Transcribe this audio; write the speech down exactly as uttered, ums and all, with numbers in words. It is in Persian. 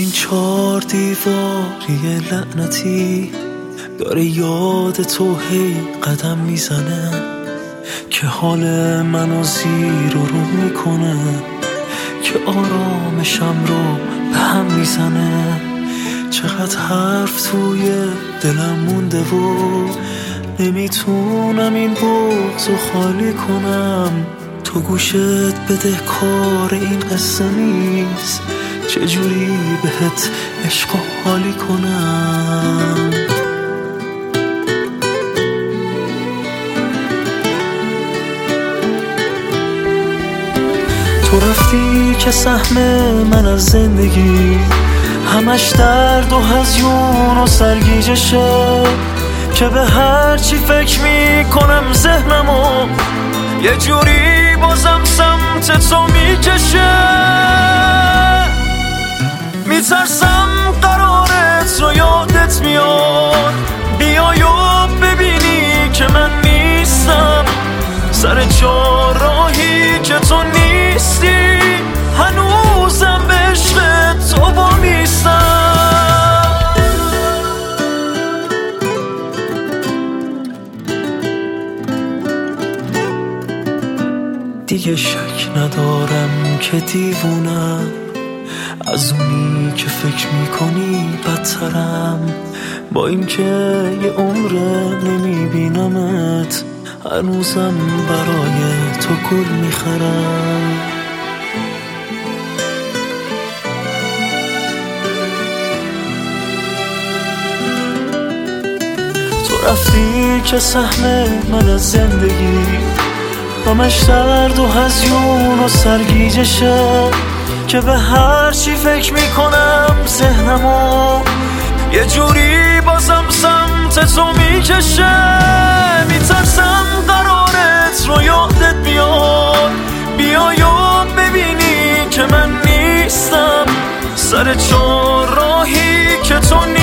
این چار دیواری لعنتی داره یاد تو هی قدم میزنه که حال منو زیر و رو میکنه، که آرامشم رو به هم میزنه. چقدر حرف توی دلم مونده و نمیتونم این بغض رو خالی کنم. تو گوشت بده کار این قصه نیست، چجوری بهت عشق و حالی کنم. تو رفتی که سهم من از زندگی همش درد و هزیون و سرگیجشه، که به هر چی فکر میکنم ذهنمو یه جوری بازم سمت تو میکشه. میترسم قرارت رو یادت میاد بیای و ببینی که من نیستم، سر چهارراهی که تو نیستی هنوزم به عشق تو با میستم. دیگه شک ندارم که دیوونم، از اونی که فکر میکنی بدترم. با این که یه عمره نمیبینمت هنوزم برای تو گل میخرم. تو رفتی که سهم من از زندگی همش درد و هزیون و سرگیجشه، که به هر چی فکر میکنم ذهنمو یه جوری بازم سمت تو میکشه. میترسم قرارت رو یادت بیاد بیای و ببینی که من نیستم، سر چهارراهی که تو نیستی